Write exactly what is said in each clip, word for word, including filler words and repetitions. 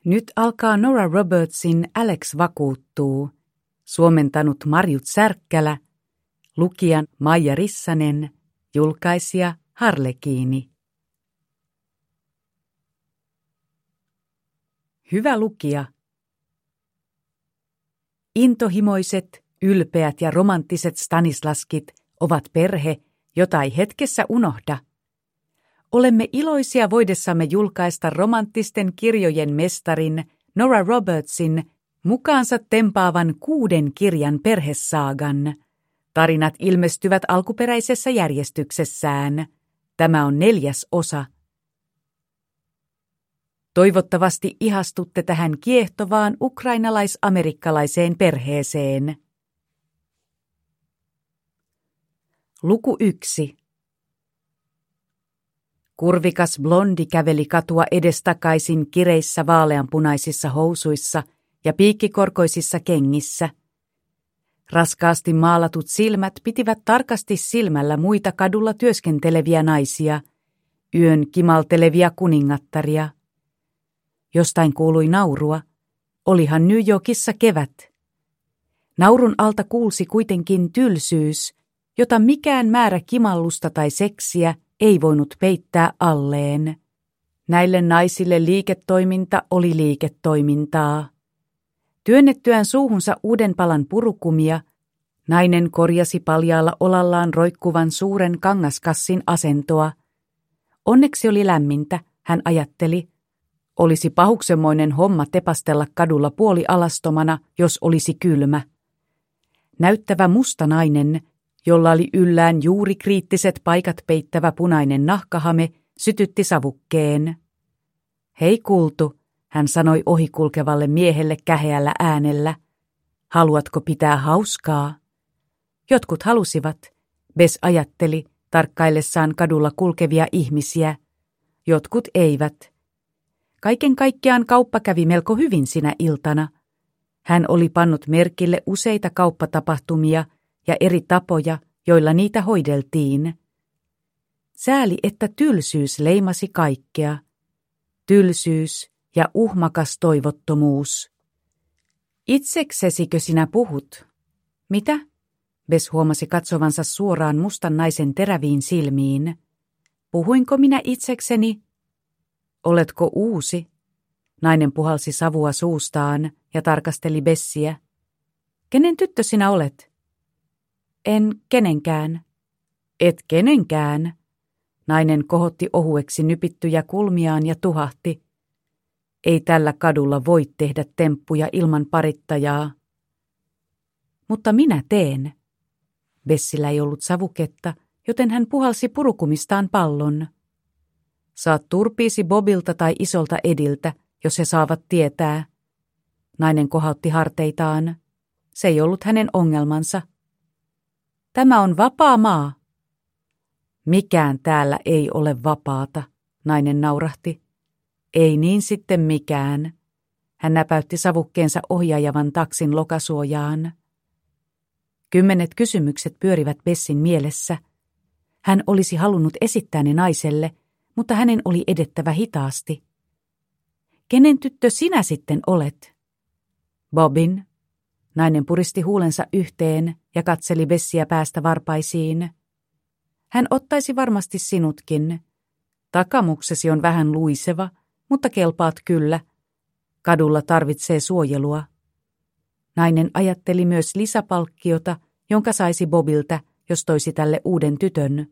Nyt alkaa Nora Robertsin Alex vakuuttuu, suomentanut Marjut Särkkälä, lukijan Maija Rissanen, julkaisija Harlekiini. Hyvä lukija. Intohimoiset, ylpeät ja romanttiset Stanislaskit ovat perhe, jota ei hetkessä unohda. Olemme iloisia voidessamme julkaista romanttisten kirjojen mestarin Nora Robertsin mukaansa tempaavan kuuden kirjan perhesaagan. Tarinat ilmestyvät alkuperäisessä järjestyksessään. Tämä on neljäs osa. Toivottavasti ihastutte tähän kiehtovaan ukrainalais-amerikkalaiseen perheeseen. Luku yksi. Kurvikas blondi käveli katua edestakaisin kireissä vaaleanpunaisissa housuissa ja piikkikorkoisissa kengissä. Raskaasti maalatut silmät pitivät tarkasti silmällä muita kadulla työskenteleviä naisia, yön kimaltelevia kuningattaria. Jostain kuului naurua. Olihan New Yorkissa kevät. Naurun alta kuulsi kuitenkin tylsyys, jota mikään määrä kimallusta tai seksiä ei voinut peittää alleen. Näille naisille liiketoiminta oli liiketoimintaa. Työnnettyään suuhunsa uuden palan purukumia, nainen korjasi paljaalla olallaan roikkuvan suuren kangaskassin asentoa. Onneksi oli lämmintä, hän ajatteli. Olisi pahuksemoinen homma tepastella kadulla puolialastomana, jos olisi kylmä. Näyttävä musta nainen, jolla oli yllään juuri kriittiset paikat peittävä punainen nahkahame, sytytti savukkeen. Hei kultu, hän sanoi ohikulkevalle miehelle käheällä äänellä. Haluatko pitää hauskaa? Jotkut halusivat, Bess ajatteli, tarkkaillessaan kadulla kulkevia ihmisiä. Jotkut eivät. Kaiken kaikkiaan kauppa kävi melko hyvin sinä iltana. Hän oli pannut merkille useita kauppatapahtumia ja eri tapoja, joilla niitä hoideltiin. Sääli, että tylsyys leimasi kaikkea. Tylsyys ja uhmakas toivottomuus. Itseksesikö sinä puhut? Mitä? Bess huomasi katsovansa suoraan mustan naisen teräviin silmiin. Puhuinko minä itsekseni? Oletko uusi? Nainen puhalsi savua suustaan ja tarkasteli Bessiä. Kenen tyttö sinä olet? En kenenkään. Et kenenkään. Nainen kohotti ohueksi nypittyjä kulmiaan ja tuhahti. Ei tällä kadulla voi tehdä temppuja ilman parittajaa. Mutta minä teen. Bessillä ei ollut savuketta, joten hän puhalsi purukumistaan pallon. Saat turpiisi Bobilta tai isolta Ediltä, jos he saavat tietää. Nainen kohautti harteitaan. Se ei ollut hänen ongelmansa. Tämä on vapaa maa. Mikään täällä ei ole vapaata, nainen naurahti. Ei niin sitten mikään. Hän näpäytti savukkeensa ohjaajavan taksin lokasuojaan. Kymmenet kysymykset pyörivät Bessin mielessä. Hän olisi halunnut esittää ne naiselle, mutta hänen oli edettävä hitaasti. Kenen tyttö sinä sitten olet? Bobin. Nainen puristi huulensa yhteen ja katseli Bessiä päästä varpaisiin. Hän ottaisi varmasti sinutkin. Takamuksesi on vähän luiseva, mutta kelpaat kyllä. Kadulla tarvitsee suojelua. Nainen ajatteli myös lisäpalkkiota, jonka saisi Bobilta, jos toisi tälle uuden tytön.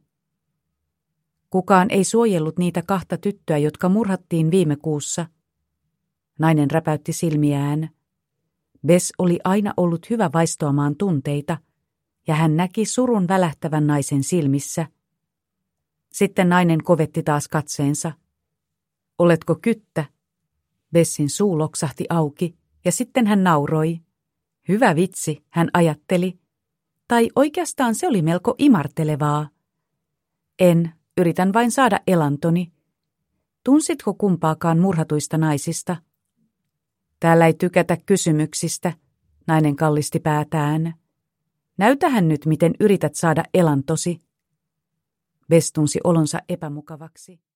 Kukaan ei suojellut niitä kahta tyttöä, jotka murhattiin viime kuussa. Nainen räpäytti silmiään. Bess oli aina ollut hyvä vaistoamaan tunteita, ja hän näki surun välähtävän naisen silmissä. Sitten nainen kovetti taas katseensa. Oletko kyttä? Bessin suu loksahti auki, ja sitten hän nauroi. Hyvä vitsi, hän ajatteli. Tai oikeastaan se oli melko imartelevaa. En, yritän vain saada elantoni. Tunsitko kumpaakaan murhatuista naisista? Täällä ei tykätä kysymyksistä, nainen kallisti päätään. Näytähän nyt, miten yrität saada elantosi. Bess tunsi olonsa epämukavaksi.